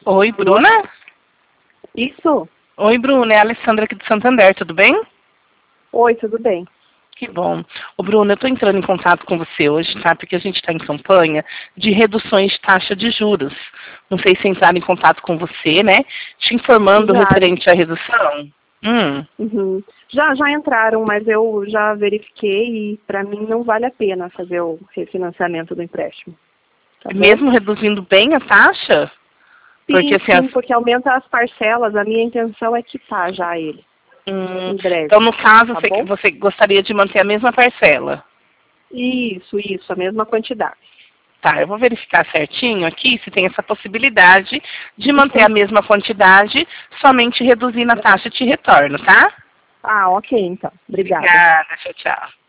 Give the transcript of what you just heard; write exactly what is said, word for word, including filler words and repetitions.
Oi, Bruna? Isso. Oi, Bruna, é a Alessandra aqui do Santander, tudo bem? Oi, tudo bem. Que bom. Ô, Bruna, eu estou entrando em contato com você hoje, tá? Porque a gente está em campanha de reduções de taxa de juros. Não sei se entraram em contato com você, né? Te informando Já. referente à redução. Hum. Uhum. Já, já entraram, mas eu já verifiquei e para mim não vale a pena fazer o refinanciamento do empréstimo. Tá bom? Mesmo reduzindo bem a taxa? Sim, Porque, assim, sim, as... porque aumenta as parcelas. A minha intenção é quitar já ele, hum, em breve. então, no caso, Tá você, bom? você gostaria de manter a mesma parcela? Isso, isso, a mesma quantidade. Tá, eu vou verificar certinho aqui se tem essa possibilidade de manter a mesma quantidade, somente reduzindo a taxa e te retorno, tá? Ah, ok, então. Obrigada. Obrigada, tchau, tchau.